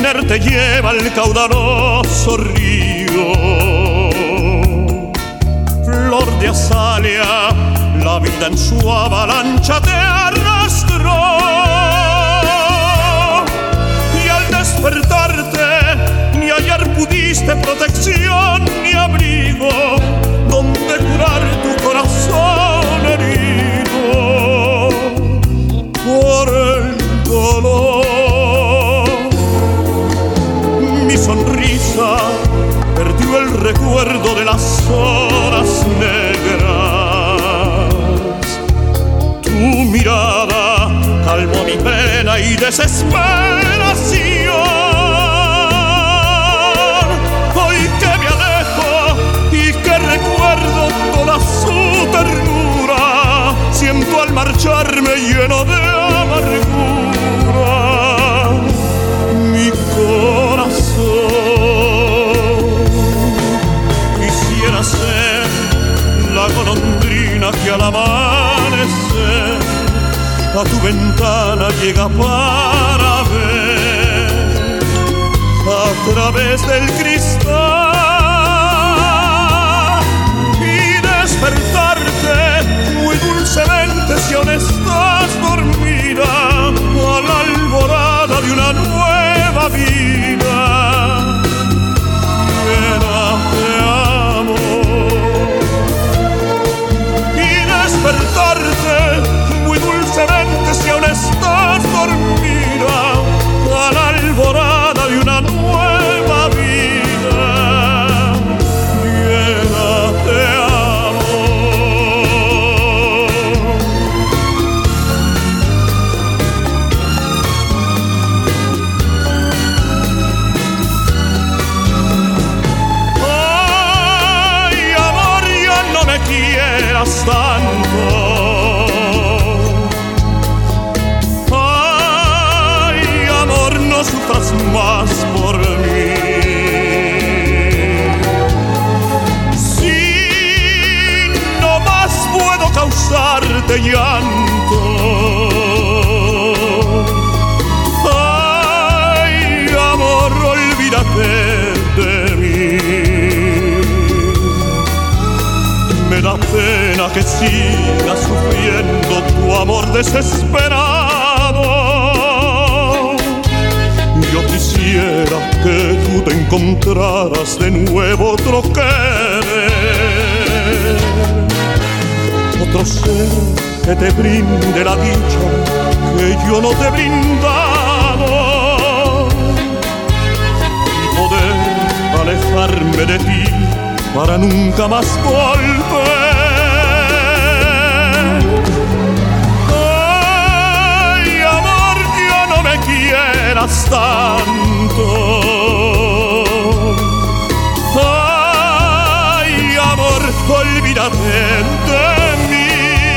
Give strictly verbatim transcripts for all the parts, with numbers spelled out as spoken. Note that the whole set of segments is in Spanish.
tener te lleva al caudaloso río. Flor de azalea, la vida en su avalancha te arrastró. Y al despertarte, ni hallar pudiste protección ni abrigo donde curar tu corazón herido por el dolor. Mi sonrisa perdió el recuerdo de las horas negras. Tu mirada calmó mi pena y desesperación. Hoy que me alejo y que recuerdo toda su ternura, siento al marcharme lleno de amargura mi corazón. Quisiera ser la golondrina que al amanecer a tu ventana llega para ver a través del cristal y despertarte muy dulcemente si aún estás dormida a la alborada de una nueva vida llena de amor. Y despertarte muy dulcemente si aún estás dormida a la alborada de una nueva vida llena de amor. Ay, amor, ya no me quieras tanto. No sufras más por mí. Si no más puedo causarte llanto, ay, amor, olvídate de mí. Me da pena que sigas sufriendo tu amor desesperado. Yo quisiera que tú te encontraras de nuevo otro querer, otro ser que te brinde la dicha que yo no te he brindado, y poder alejarme de ti para nunca más volver. Tanto, ay, amor, olvídate de mí.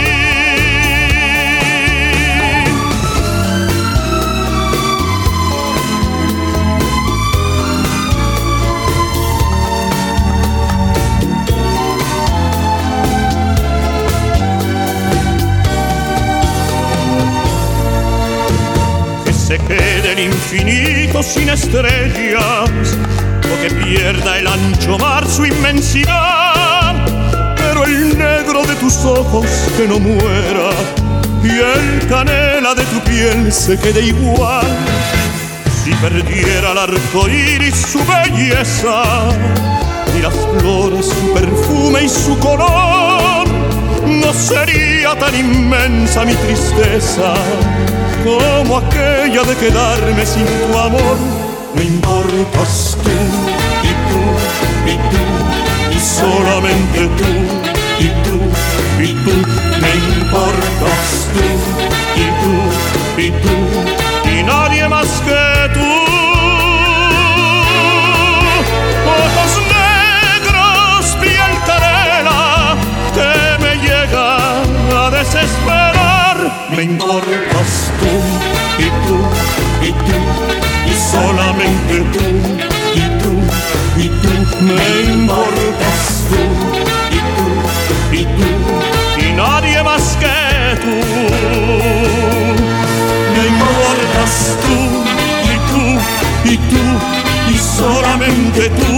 Se quede el infinito sin estrellas, o que pierda el ancho mar su inmensidad, pero el negro de tus ojos que no muera y el canela de tu piel se quede igual. Si perdiera el arco iris su belleza, y las flores su perfume y su color, no sería tan inmensa mi tristeza como aquella de quedarme sin tu amor. Me importas tú, y tú, y tú, y solamente tú, y tú, y tú. Me importas tú, y tú, y tú, y nadie más que tú. Ojos negros, piel canela, que me llega a desesperar. Me importas tú, y tú, y tú, y solamente tú, y tú, y tú. Me importas tú, y tú, y tú, y nadie más que tú. Me importas tú, y tú, y tú. solamente tú.